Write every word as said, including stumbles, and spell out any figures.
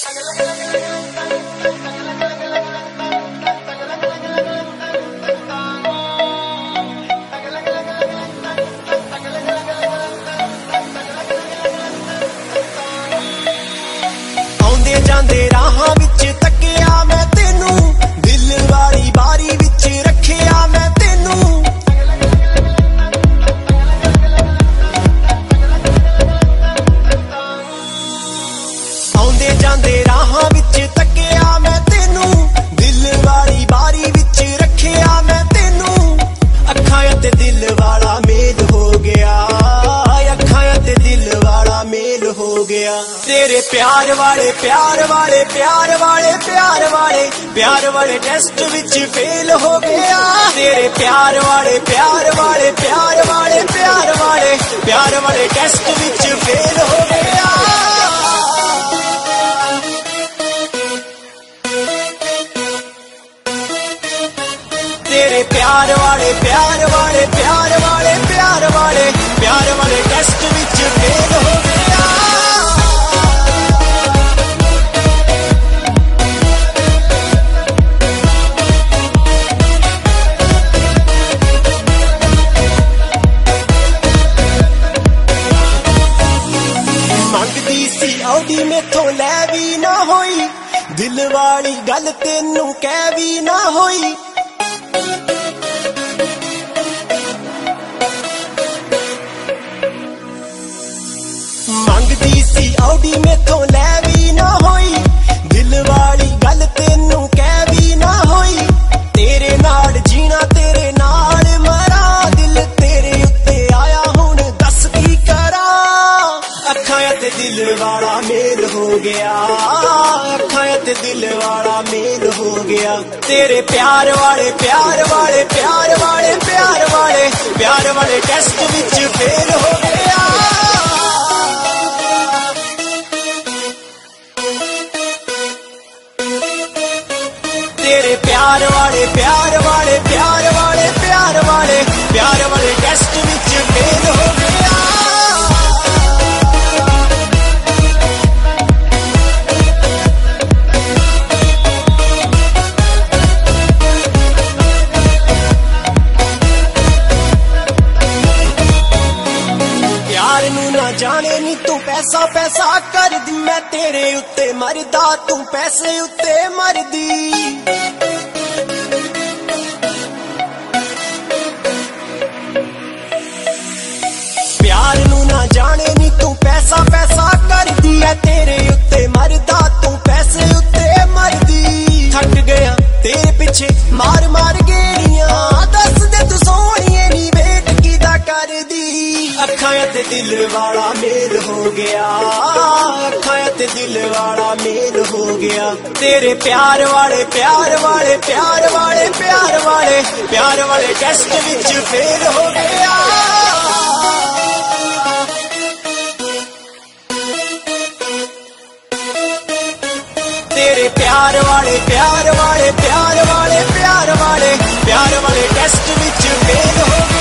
आउंदे जांदे राहां विच तक्किया मैं तेनू, दिल वाली बारी विच रखिया मैं तेनू। आउंदे जांदे राहां विच तक्किया मैं तेनू, दिल वाली बारी विच रखिया मैं तेनू। अखां ते दिल वाला मेल हो गया, अखां ते दिल वाला मेल हो गया। तेरे प्यार वाले प्यार वाले प्यार वाले प्यार वाले प्यार वाले टेस्ट विच फेल हो गया। तेरे प्यार वाले प्यार वाले प्यार वाले प्यार वाले प्यार वाले टेस्ट विच फेल हो गया। तेरे प्यार वाले प्यार वाले प्यार वाले प्यार वाले प्यार वाले टेस्ट विच फेल हो गया। मंगदी सी औदी मेथों लै भी ना होई, दिल वाली गल तेनू कह भी ना होई। मंगदी सी औदी मेथों लै भी ना होई, दिल वाली गल तेनू कह भी ना होई। तेरे नाल जीना तेरे नाल मरा, दिल तेरे उत्ते आया हुण दस की करा। अखां ते दिल वाला मेल हो गया, अखां ते दिल वाला मेल हो गया। तेरे प्यार वाले प्यार वाले प्यार वाले प्यार वाले प्यार वाले टेस्ट विच फेल हो गया। तेरे प्यार वाले प्यार वाले प्यार वाले प्यार वाले प्यार वाले टेस्ट विच फेल हो गया। प्यार नू ना जाने नी तू पैसा पैसा कर दी, मैं तेरे उत्ते मरदा तू पैसे उत्ते मरदी। प्यार नू ना जाने नी तू पैसा पैसा कर दी, मैं तेरे उत्ते मरदा तू पैसे उत्ते मरदी। थक गया तेरे पिछे मार मार गेड़ियां, दस दे तू सोहणिए नी वेट कीदा कर दी। अखां ते दिल वाला मेल हो गया, अखां ते दिल वाला मेल हो गया। तेरे प्यार वाले प्यार वाले प्यार वाले प्यार वाले प्यार वाले टेस्ट विच फेल हो गया। तेरे प्यार वाले प्यार वाले प्यार वाले प्यार वाले प्यार वाले टेस्ट विच फेल हो गया।